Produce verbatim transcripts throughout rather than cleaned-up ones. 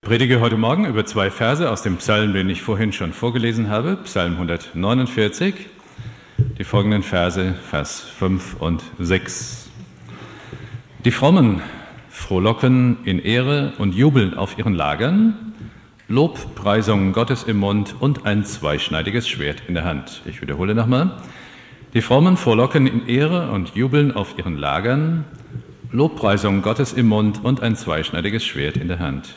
Predige heute Morgen über zwei Verse aus dem Psalm, den ich vorhin schon vorgelesen habe, Psalm hundertneunundvierzig, die folgenden Verse, Vers fünf und sechs. Die Frommen frohlocken in Ehre und jubeln auf ihren Lagern, Lobpreisung Gottes im Mund und ein zweischneidiges Schwert in der Hand. Ich wiederhole nochmal. Die Frommen frohlocken in Ehre und jubeln auf ihren Lagern, Lobpreisung Gottes im Mund und ein zweischneidiges Schwert in der Hand.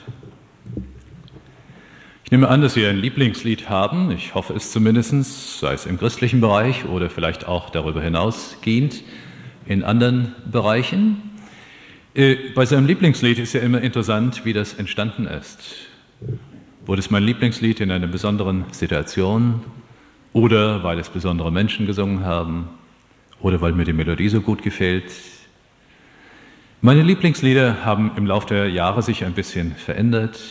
Ich nehme an, dass Sie ein Lieblingslied haben. Ich hoffe es zumindest, sei es im christlichen Bereich oder vielleicht auch darüber hinausgehend in anderen Bereichen. Bei seinem Lieblingslied ist ja immer interessant, wie das entstanden ist. Wurde es mein Lieblingslied in einer besonderen Situation oder weil es besondere Menschen gesungen haben oder weil mir die Melodie so gut gefällt? Meine Lieblingslieder haben im Laufe der Jahre sich ein bisschen verändert.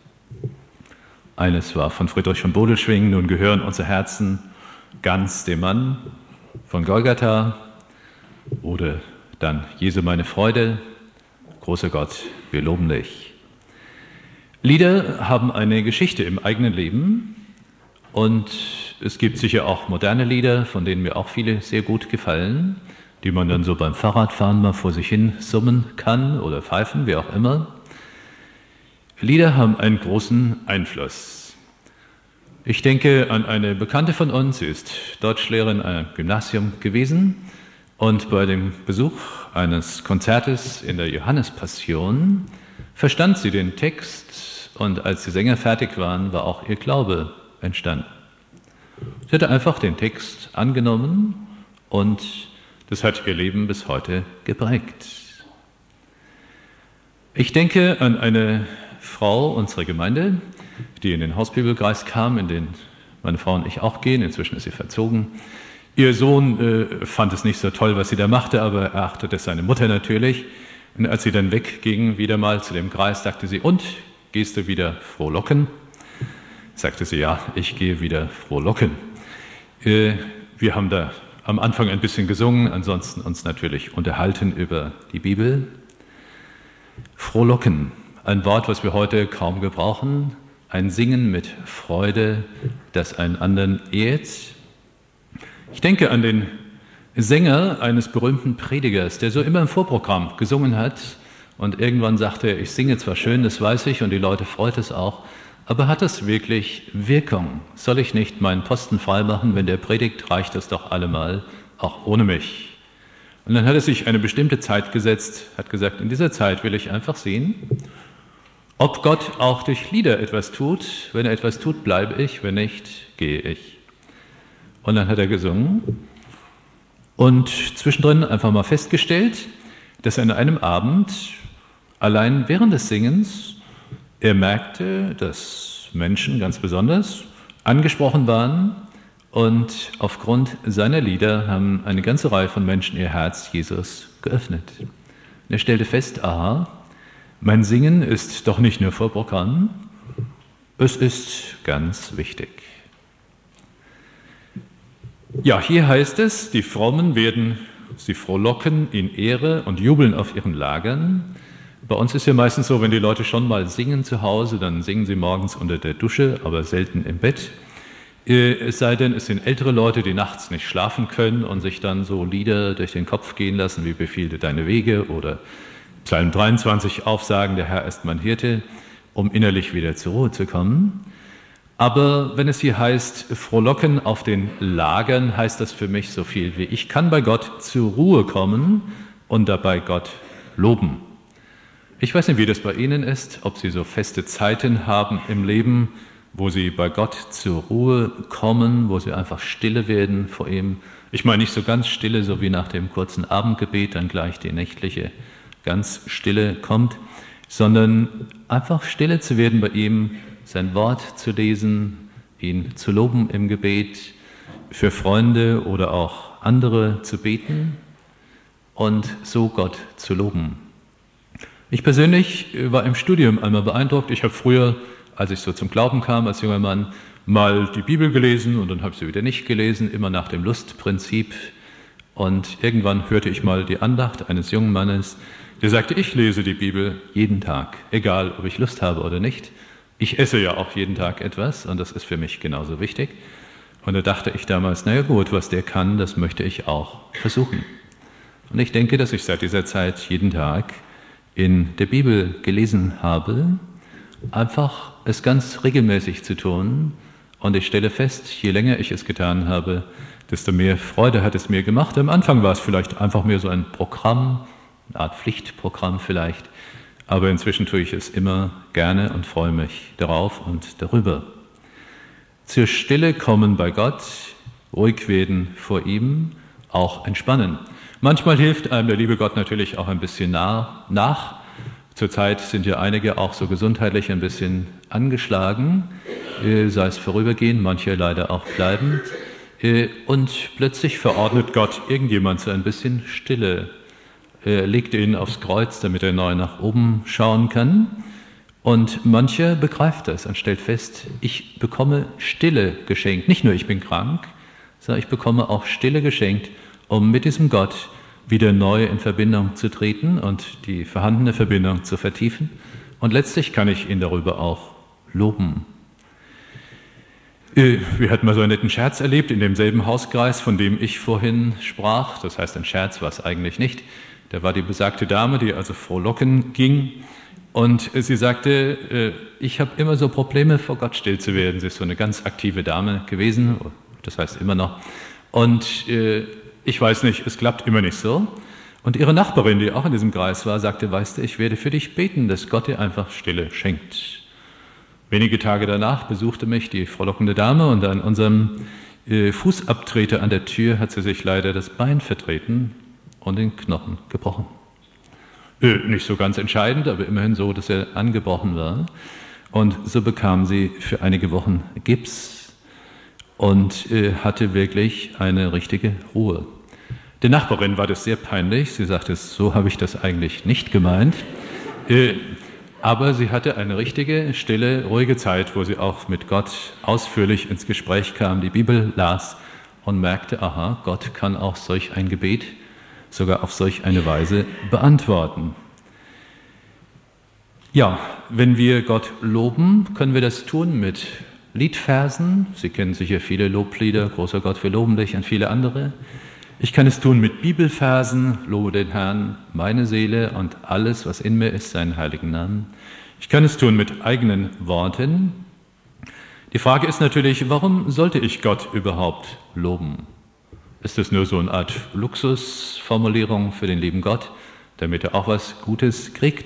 Eines war von Friedrich von Bodelschwingh, nun gehören unsere Herzen ganz dem Mann von Golgatha, oder dann Jesu meine Freude, großer Gott, wir loben dich. Lieder haben eine Geschichte im eigenen Leben und es gibt sicher auch moderne Lieder, von denen mir auch viele sehr gut gefallen, die man dann so beim Fahrradfahren mal vor sich hin summen kann oder pfeifen, wie auch immer. Lieder haben einen großen Einfluss. Ich denke an eine Bekannte von uns, sie ist Deutschlehrerin an einem Gymnasium gewesen und bei dem Besuch eines Konzertes in der Johannespassion verstand sie den Text und als die Sänger fertig waren, war auch ihr Glaube entstanden. Sie hatte einfach den Text angenommen und das hat ihr Leben bis heute geprägt. Ich denke an eine Frau unserer Gemeinde, die in den Hausbibelkreis kam, in den meine Frau und ich auch gehen. Inzwischen ist sie verzogen. Ihr Sohn äh, fand es nicht so toll, was sie da machte, aber er achtete seine Mutter natürlich. Und als sie dann wegging, wieder mal zu dem Kreis, sagte sie, und, gehst du wieder frohlocken? Sagte sie, ja, ich gehe wieder frohlocken. Äh, wir haben da am Anfang ein bisschen gesungen, ansonsten uns natürlich unterhalten über die Bibel. Frohlocken. Ein Wort, was wir heute kaum gebrauchen, ein Singen mit Freude, das einen anderen ehrt. Ich denke an den Sänger eines berühmten Predigers, der so immer im Vorprogramm gesungen hat und irgendwann sagte er, ich singe zwar schön, das weiß ich und die Leute freut es auch, aber hat es wirklich Wirkung? Soll ich nicht meinen Posten freimachen, wenn der predigt, reicht das doch allemal, auch ohne mich. Und dann hat er sich eine bestimmte Zeit gesetzt, hat gesagt, in dieser Zeit will ich einfach sehen, ob Gott auch durch Lieder etwas tut. Wenn er etwas tut, bleibe ich, wenn nicht, gehe ich. Und dann hat er gesungen und zwischendrin einfach mal festgestellt, dass er an einem Abend, allein während des Singens, er merkte, dass Menschen ganz besonders angesprochen waren und aufgrund seiner Lieder haben eine ganze Reihe von Menschen ihr Herz Jesus geöffnet. Und er stellte fest, aha, mein Singen ist doch nicht nur Vorprogramm, es ist ganz wichtig. Ja, hier heißt es, die Frommen werden sie frohlocken in Ehre und jubeln auf ihren Lagern. Bei uns ist ja meistens so, wenn die Leute schon mal singen zu Hause, dann singen sie morgens unter der Dusche, aber selten im Bett. Es sei denn, es sind ältere Leute, die nachts nicht schlafen können und sich dann so Lieder durch den Kopf gehen lassen, wie Befiehl dir deine Wege oder Psalm dreiundzwanzig aufsagen, der Herr ist mein Hirte, um innerlich wieder zur Ruhe zu kommen. Aber wenn es hier heißt, frohlocken auf den Lagern, heißt das für mich so viel wie, ich kann bei Gott zur Ruhe kommen und dabei Gott loben. Ich weiß nicht, wie das bei Ihnen ist, ob Sie so feste Zeiten haben im Leben, wo Sie bei Gott zur Ruhe kommen, wo Sie einfach stille werden vor ihm. Ich meine nicht so ganz stille, so wie nach dem kurzen Abendgebet dann gleich die nächtliche ganz Stille kommt, sondern einfach stille zu werden bei ihm, sein Wort zu lesen, ihn zu loben im Gebet, für Freunde oder auch andere zu beten und so Gott zu loben. Ich persönlich war im Studium einmal beeindruckt. Ich habe früher, als ich so zum Glauben kam als junger Mann, mal die Bibel gelesen und dann habe ich sie wieder nicht gelesen, immer nach dem Lustprinzip. Und irgendwann hörte ich mal die Andacht eines jungen Mannes, der sagte, ich lese die Bibel jeden Tag, egal ob ich Lust habe oder nicht. Ich esse ja auch jeden Tag etwas und das ist für mich genauso wichtig. Und da dachte ich damals, naja gut, was der kann, das möchte ich auch versuchen. Und ich denke, dass ich seit dieser Zeit jeden Tag in der Bibel gelesen habe, einfach es ganz regelmäßig zu tun. Und ich stelle fest, je länger ich es getan habe, desto mehr Freude hat es mir gemacht. Am Anfang war es vielleicht einfach mehr so ein Programm, eine Art Pflichtprogramm vielleicht. Aber inzwischen tue ich es immer gerne und freue mich darauf und darüber. Zur Stille kommen bei Gott, ruhig werden vor ihm, auch entspannen. Manchmal hilft einem der liebe Gott natürlich auch ein bisschen nah, nach. Zurzeit sind ja einige auch so gesundheitlich ein bisschen angeschlagen, sei es vorübergehend, manche leider auch bleibend. Und plötzlich verordnet Gott irgendjemand so ein bisschen Stille. Er legt ihn aufs Kreuz, damit er neu nach oben schauen kann. Und mancher begreift das und stellt fest, ich bekomme Stille geschenkt. Nicht nur ich bin krank, sondern ich bekomme auch Stille geschenkt, um mit diesem Gott wieder neu in Verbindung zu treten und die vorhandene Verbindung zu vertiefen. Und letztlich kann ich ihn darüber auch loben. Wir hatten mal so einen netten Scherz erlebt in demselben Hauskreis, von dem ich vorhin sprach. Das heißt, ein Scherz war es eigentlich nicht. Da war die besagte Dame, die also frohlocken ging. Und sie sagte, ich habe immer so Probleme, vor Gott still zu werden. Sie ist so eine ganz aktive Dame gewesen, das heißt immer noch. Und ich weiß nicht, es klappt immer nicht so. Und ihre Nachbarin, die auch in diesem Kreis war, sagte, weißt du, ich werde für dich beten, dass Gott dir einfach Stille schenkt. Wenige Tage danach besuchte mich die frohlockende Dame und an unserem Fußabtreter an der Tür hat sie sich leider das Bein vertreten und den Knochen gebrochen. Äh, nicht so ganz entscheidend, aber immerhin so, dass er angebrochen war. Und so bekam sie für einige Wochen Gips und äh, hatte wirklich eine richtige Ruhe. Der Nachbarin war das sehr peinlich. Sie sagte, so habe ich das eigentlich nicht gemeint. Äh, aber sie hatte eine richtige, stille, ruhige Zeit, wo sie auch mit Gott ausführlich ins Gespräch kam, die Bibel las und merkte, aha, Gott kann auch solch ein Gebet sogar auf solch eine Weise beantworten. Ja, wenn wir Gott loben, können wir das tun mit Liedversen. Sie kennen sicher viele Loblieder, großer Gott, wir loben dich, und viele andere. Ich kann es tun mit Bibelversen, lobe den Herrn, meine Seele und alles, was in mir ist, seinen heiligen Namen. Ich kann es tun mit eigenen Worten. Die Frage ist natürlich, warum sollte ich Gott überhaupt loben? Ist das nur so eine Art Luxusformulierung für den lieben Gott, damit er auch was Gutes kriegt?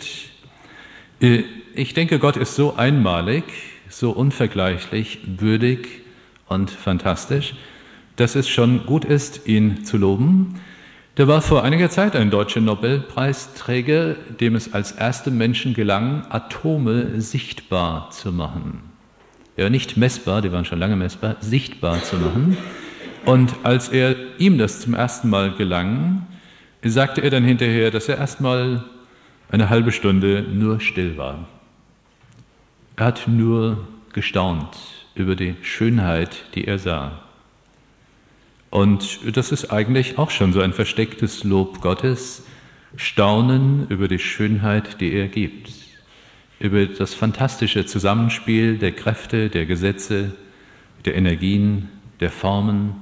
Ich denke, Gott ist so einmalig, so unvergleichlich, würdig und fantastisch, dass es schon gut ist, ihn zu loben. Da war vor einiger Zeit ein deutscher Nobelpreisträger, dem es als erstem Menschen gelang, Atome sichtbar zu machen. Ja, nicht messbar, die waren schon lange messbar, sichtbar zu machen. Und als er ihm das zum ersten Mal gelang, sagte er dann hinterher, dass er erst mal eine halbe Stunde nur still war. Er hat nur gestaunt über die Schönheit, die er sah. Und das ist eigentlich auch schon so ein verstecktes Lob Gottes, Staunen über die Schönheit, die er gibt, über das fantastische Zusammenspiel der Kräfte, der Gesetze, der Energien, der Formen,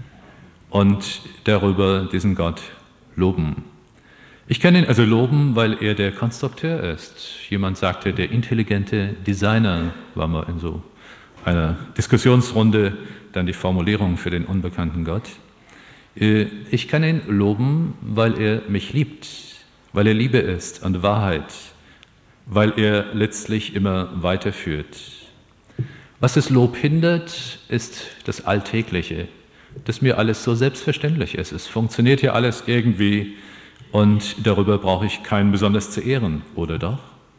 und darüber diesen Gott loben. Ich kann ihn also loben, weil er der Konstrukteur ist. Jemand sagte, der intelligente Designer, war mal in so einer Diskussionsrunde dann die Formulierung für den unbekannten Gott. Ich kann ihn loben, weil er mich liebt, weil er Liebe ist und Wahrheit, weil er letztlich immer weiterführt. Was das Lob hindert, ist das Alltägliche, dass mir alles so selbstverständlich ist. Es funktioniert ja alles irgendwie und darüber brauche ich keinen besonders zu ehren, oder doch?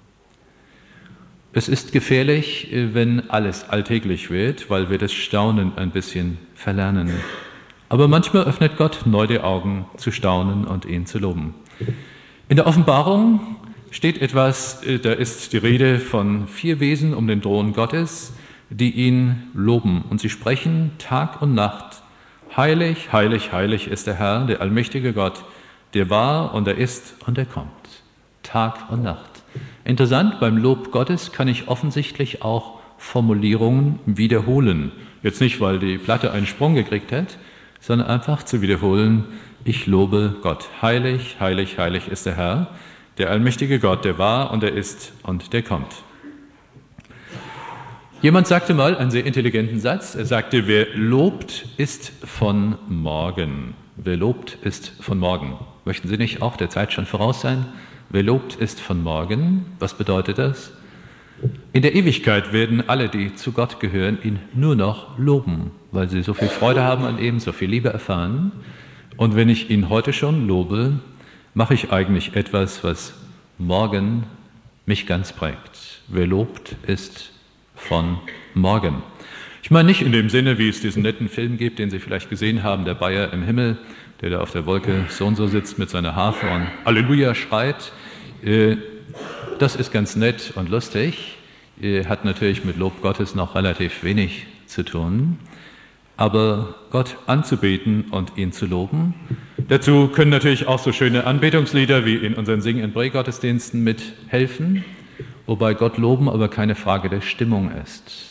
Es ist gefährlich, wenn alles alltäglich wird, weil wir das Staunen ein bisschen verlernen. Aber manchmal öffnet Gott neu die Augen zu staunen und ihn zu loben. In der Offenbarung steht etwas, da ist die Rede von vier Wesen um den Thron Gottes, die ihn loben. Und sie sprechen Tag und Nacht: Heilig, heilig, heilig ist der Herr, der allmächtige Gott, der war und er ist und er kommt. Tag und Nacht. Interessant, beim Lob Gottes kann ich offensichtlich auch Formulierungen wiederholen. Jetzt nicht, weil die Platte einen Sprung gekriegt hat, sondern einfach zu wiederholen, ich lobe Gott. Heilig, heilig, heilig ist der Herr, der allmächtige Gott, der war und der ist und der kommt. Jemand sagte mal einen sehr intelligenten Satz. Er sagte, wer lobt, ist von morgen. Wer lobt, ist von morgen. Möchten Sie nicht auch der Zeit schon voraus sein? Wer lobt, ist von morgen. Was bedeutet das? In der Ewigkeit werden alle, die zu Gott gehören, ihn nur noch loben, weil sie so viel Freude haben an ihm, so viel Liebe erfahren. Und wenn ich ihn heute schon lobe, mache ich eigentlich etwas, was morgen mich ganz prägt. Wer lobt, ist von morgen. Ich meine nicht in dem Sinne, wie es diesen netten Film gibt, den Sie vielleicht gesehen haben, der Bayer im Himmel, der da auf der Wolke so und so sitzt mit seiner Harfe und Halleluja schreit. Das ist ganz nett und lustig, hat natürlich mit Lob Gottes noch relativ wenig zu tun. Aber Gott anzubeten und ihn zu loben, dazu können natürlich auch so schöne Anbetungslieder wie in unseren Sing- und Pray-Gottesdiensten mithelfen, wobei Gott loben aber keine Frage der Stimmung ist.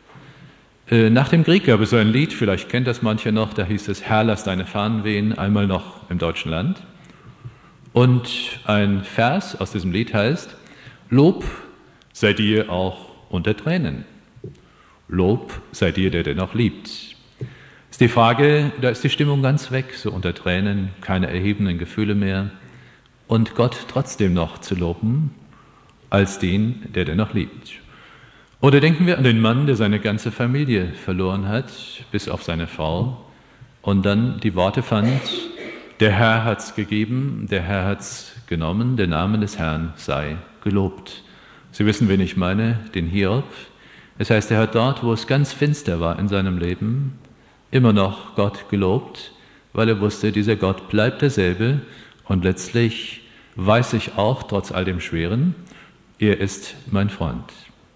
Nach dem Krieg gab es so ein Lied, vielleicht kennt das manche noch, da hieß es, Herr, lass deine Fahnen wehen, einmal noch im deutschen Land. Und ein Vers aus diesem Lied heißt, Lob sei dir auch unter Tränen. Lob sei dir, der dennoch liebt. Ist die Frage, da ist die Stimmung ganz weg, so unter Tränen, keine erhebenden Gefühle mehr. Und Gott trotzdem noch zu loben, als den, der dennoch liebt. Oder denken wir an den Mann, der seine ganze Familie verloren hat, bis auf seine Frau, und dann die Worte fand, der Herr hat's gegeben, der Herr hat's genommen, der Name des Herrn sei gelobt. Sie wissen, wen ich meine, den Hiob. Es heißt, er hat dort, wo es ganz finster war in seinem Leben, immer noch Gott gelobt, weil er wusste, dieser Gott bleibt derselbe und letztlich weiß ich auch, trotz all dem Schweren, er ist mein Freund.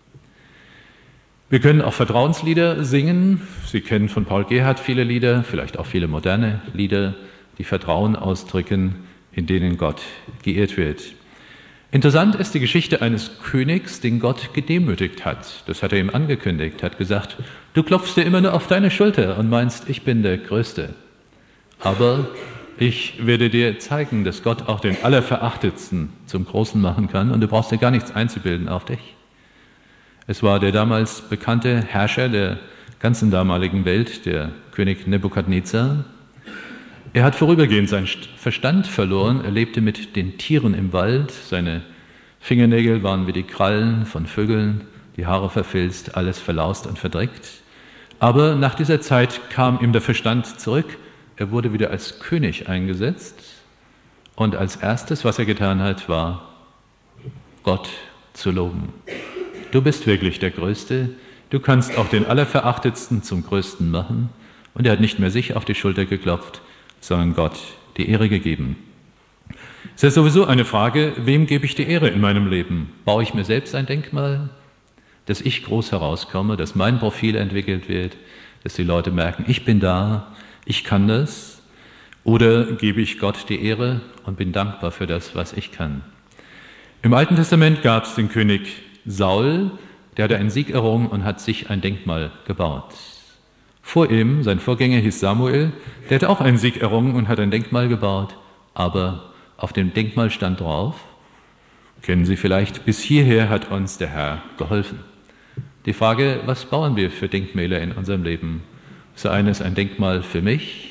Wir können auch Vertrauenslieder singen. Sie kennen von Paul Gerhardt viele Lieder, vielleicht auch viele moderne Lieder, die Vertrauen ausdrücken, in denen Gott geehrt wird. Interessant ist die Geschichte eines Königs, den Gott gedemütigt hat. Das hat er ihm angekündigt, hat gesagt, du klopfst dir immer nur auf deine Schulter und meinst, ich bin der Größte. Aber ich werde dir zeigen, dass Gott auch den Allerverachtetsten zum Großen machen kann und du brauchst dir gar nichts einzubilden auf dich. Es war der damals bekannte Herrscher der ganzen damaligen Welt, der König Nebukadnezar. Er hat vorübergehend seinen Verstand verloren, er lebte mit den Tieren im Wald, seine Fingernägel waren wie die Krallen von Vögeln, die Haare verfilzt, alles verlaust und verdreckt. Aber nach dieser Zeit kam ihm der Verstand zurück, er wurde wieder als König eingesetzt und als erstes, was er getan hat, war Gott zu loben. Du bist wirklich der Größte, du kannst auch den Allerverachtetsten zum Größten machen. Und er hat nicht mehr sich auf die Schulter geklopft, sondern Gott die Ehre gegeben. Es ist sowieso eine Frage, wem gebe ich die Ehre in meinem Leben? Baue ich mir selbst ein Denkmal, dass ich groß herauskomme, dass mein Profil entwickelt wird, dass die Leute merken, ich bin da, ich kann das? Oder gebe ich Gott die Ehre und bin dankbar für das, was ich kann? Im Alten Testament gab es den König Saul, der hatte einen Sieg errungen und hat sich ein Denkmal gebaut. Vor ihm, sein Vorgänger hieß Samuel, der hatte auch einen Sieg errungen und hat ein Denkmal gebaut, aber auf dem Denkmal stand drauf, kennen Sie vielleicht, bis hierher hat uns der Herr geholfen. Die Frage, was bauen wir für Denkmäler in unserem Leben? So eines ein Denkmal für mich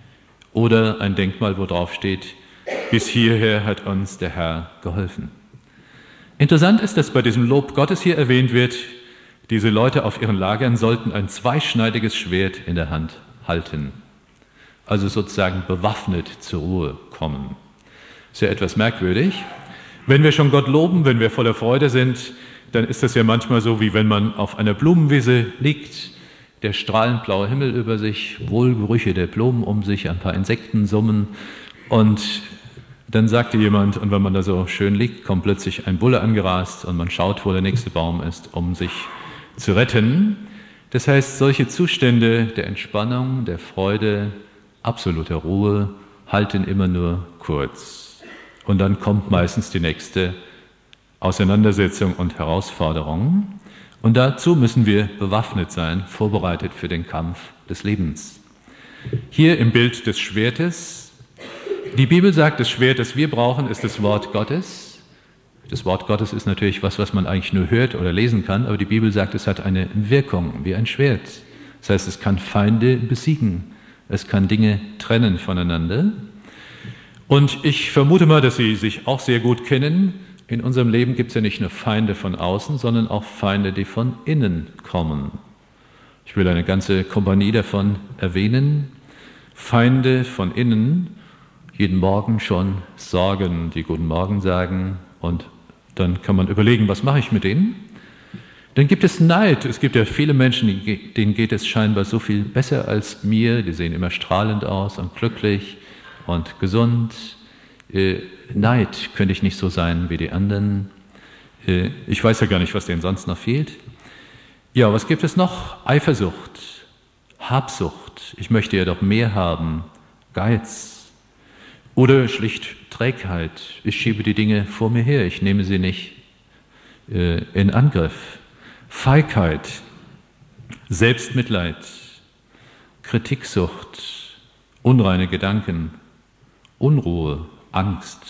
oder ein Denkmal, wo drauf steht, bis hierher hat uns der Herr geholfen. Interessant ist, dass bei diesem Lob Gottes hier erwähnt wird, diese Leute auf ihren Lagern sollten ein zweischneidiges Schwert in der Hand halten, also sozusagen bewaffnet zur Ruhe kommen. Ist ja etwas merkwürdig. Wenn wir schon Gott loben, wenn wir voller Freude sind, dann ist das ja manchmal so, wie wenn man auf einer Blumenwiese liegt, der strahlend blaue Himmel über sich, Wohlgerüche der Blumen um sich, ein paar Insekten summen und dann sagte jemand, und wenn man da so schön liegt, kommt plötzlich ein Bulle angerast und man schaut, wo der nächste Baum ist, um sich zu retten. Das heißt, solche Zustände der Entspannung, der Freude, absoluter Ruhe halten immer nur kurz. Und dann kommt meistens die nächste Auseinandersetzung und Herausforderung. Und dazu müssen wir bewaffnet sein, vorbereitet für den Kampf des Lebens. Hier im Bild des Schwertes. Die Bibel sagt, das Schwert, das wir brauchen, ist das Wort Gottes. Das Wort Gottes ist natürlich was, was man eigentlich nur hört oder lesen kann, aber die Bibel sagt, es hat eine Wirkung wie ein Schwert. Das heißt, es kann Feinde besiegen. Es kann Dinge trennen voneinander. Und ich vermute mal, dass Sie sich auch sehr gut kennen. In unserem Leben gibt es ja nicht nur Feinde von außen, sondern auch Feinde, die von innen kommen. Ich will eine ganze Kompanie davon erwähnen. Feinde von innen, jeden Morgen schon Sorgen, die Guten Morgen sagen. Und dann kann man überlegen, was mache ich mit denen? Dann gibt es Neid. Es gibt ja viele Menschen, denen geht es scheinbar so viel besser als mir. Die sehen immer strahlend aus und glücklich und gesund. Äh, Neid könnte ich nicht so sein wie die anderen. Äh, ich weiß ja gar nicht, was denen sonst noch fehlt. Ja, was gibt es noch? Eifersucht, Habsucht. Ich möchte ja doch mehr haben. Geiz. Oder schlicht Trägheit. Ich schiebe die Dinge vor mir her. Ich nehme sie nicht äh, in Angriff. Feigheit, Selbstmitleid, Kritiksucht, unreine Gedanken, Unruhe, Angst,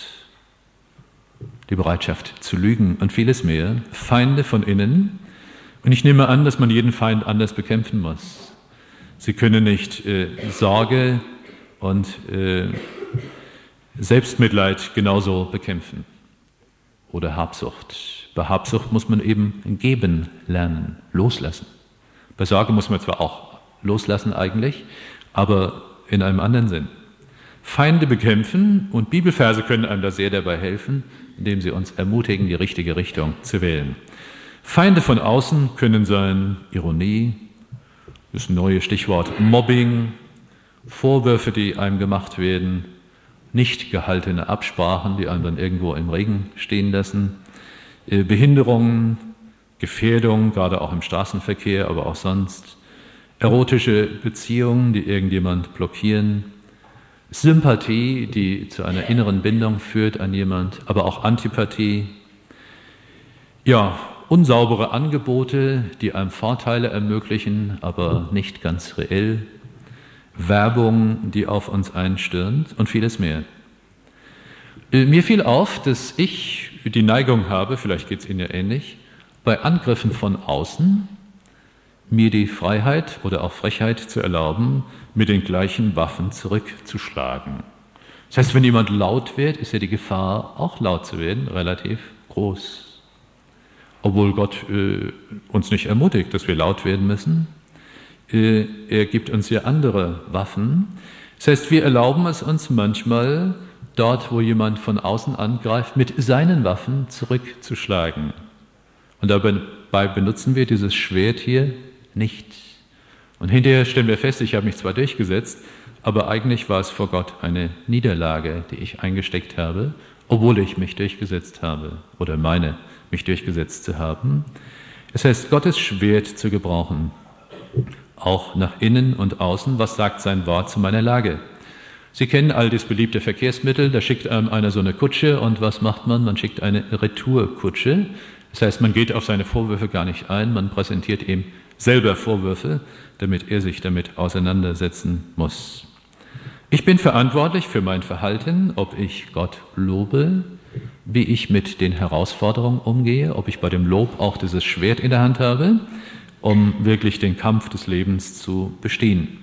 die Bereitschaft zu lügen und vieles mehr, Feinde von innen. Und ich nehme an, dass man jeden Feind anders bekämpfen muss. Sie können nicht äh, Sorge und äh, Selbstmitleid genauso bekämpfen oder Habsucht. Bei Habsucht muss man eben geben lernen, loslassen. Bei Sorge muss man zwar auch loslassen eigentlich, aber in einem anderen Sinn. Feinde bekämpfen und Bibelverse können einem da sehr dabei helfen, indem sie uns ermutigen, die richtige Richtung zu wählen. Feinde von außen können sein Ironie, das neue Stichwort Mobbing, Vorwürfe, die einem gemacht werden, nicht gehaltene Absprachen, die einem dann irgendwo im Regen stehen lassen, Behinderungen, Gefährdung, gerade auch im Straßenverkehr, aber auch sonst, erotische Beziehungen, die irgendjemand blockieren, Sympathie, die zu einer inneren Bindung führt an jemand, aber auch Antipathie, ja, unsaubere Angebote, die einem Vorteile ermöglichen, aber nicht ganz reell, Werbung, die auf uns einstürmt und vieles mehr. Mir fiel auf, dass ich die Neigung habe, vielleicht geht es Ihnen ja ähnlich, bei Angriffen von außen mir die Freiheit oder auch Frechheit zu erlauben, mit den gleichen Waffen zurückzuschlagen. Das heißt, wenn jemand laut wird, ist ja die Gefahr, auch laut zu werden, relativ groß. Obwohl Gott äh, uns nicht ermutigt, dass wir laut werden müssen. Äh, er gibt uns ja andere Waffen. Das heißt, wir erlauben es uns manchmal, dort, wo jemand von außen angreift, mit seinen Waffen zurückzuschlagen. Und dabei benutzen wir dieses Schwert hier nicht. Und hinterher stellen wir fest, ich habe mich zwar durchgesetzt, aber eigentlich war es vor Gott eine Niederlage, die ich eingesteckt habe, obwohl ich mich durchgesetzt habe oder meine, mich durchgesetzt zu haben. Es heißt, Gottes Schwert zu gebrauchen, auch nach innen und außen. Was sagt sein Wort zu meiner Lage? Sie kennen all das beliebte Verkehrsmittel, da schickt einem einer so eine Kutsche und was macht man? Man schickt eine Retourkutsche. Das heißt, man geht auf seine Vorwürfe gar nicht ein, man präsentiert ihm selber Vorwürfe, damit er sich damit auseinandersetzen muss. Ich bin verantwortlich für mein Verhalten, ob ich Gott lobe, wie ich mit den Herausforderungen umgehe, ob ich bei dem Lob auch dieses Schwert in der Hand habe, um wirklich den Kampf des Lebens zu bestehen.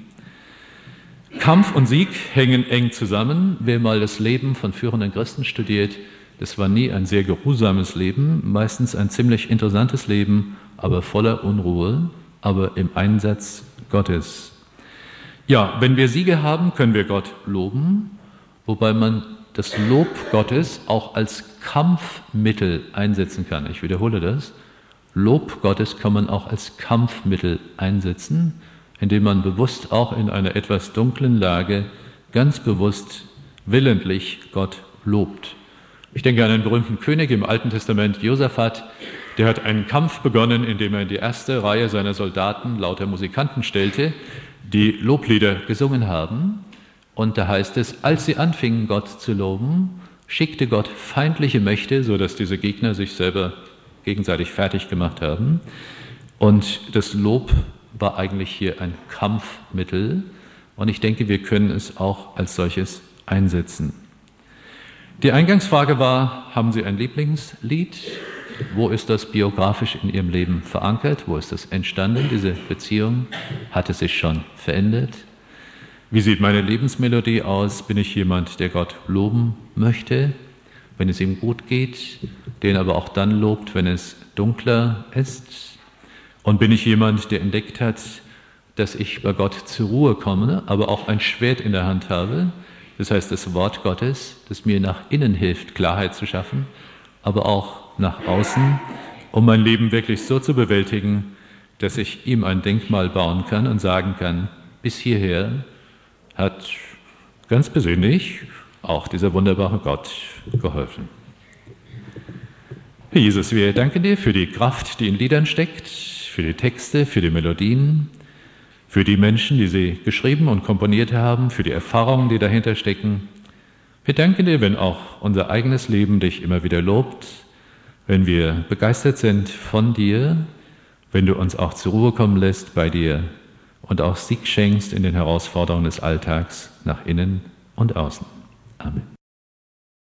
Kampf und Sieg hängen eng zusammen. Wer mal das Leben von führenden Christen studiert, das war nie ein sehr geruhsames Leben, meistens ein ziemlich interessantes Leben, aber voller Unruhe, aber im Einsatz Gottes. Ja, wenn wir Siege haben, können wir Gott loben, wobei man das Lob Gottes auch als Kampfmittel einsetzen kann. Ich wiederhole das. Lob Gottes kann man auch als Kampfmittel einsetzen, indem man bewusst auch in einer etwas dunklen Lage ganz bewusst willentlich Gott lobt. Ich denke an einen berühmten König im Alten Testament, Josaphat, der hat einen Kampf begonnen, indem er in die erste Reihe seiner Soldaten lauter Musikanten stellte, die Loblieder gesungen haben. Und da heißt es, als sie anfingen, Gott zu loben, schickte Gott feindliche Mächte, sodass diese Gegner sich selber gegenseitig fertig gemacht haben. Und das Lob war eigentlich hier ein Kampfmittel. Und ich denke, wir können es auch als solches einsetzen. Die Eingangsfrage war, haben Sie ein Lieblingslied? Wo ist das biografisch in Ihrem Leben verankert? Wo ist das entstanden, diese Beziehung? Hat es sich schon verändert? Wie sieht meine Lebensmelodie aus? Bin ich jemand, der Gott loben möchte, wenn es ihm gut geht, den aber auch dann lobt, wenn es dunkler ist? Und bin ich jemand, der entdeckt hat, dass ich bei Gott zur Ruhe komme, aber auch ein Schwert in der Hand habe? Das heißt, das Wort Gottes, das mir nach innen hilft, Klarheit zu schaffen, aber auch nach außen, um mein Leben wirklich so zu bewältigen, dass ich ihm ein Denkmal bauen kann und sagen kann, bis hierher hat ganz persönlich auch dieser wunderbare Gott geholfen. Herr Jesus, wir danken dir für die Kraft, die in Liedern steckt, für die Texte, für die Melodien, für die Menschen, die sie geschrieben und komponiert haben, für die Erfahrungen, die dahinter stecken. Wir danken dir, wenn auch unser eigenes Leben dich immer wieder lobt, wenn wir begeistert sind von dir, wenn du uns auch zur Ruhe kommen lässt bei dir und auch Sieg schenkst in den Herausforderungen des Alltags nach innen und außen. Amen.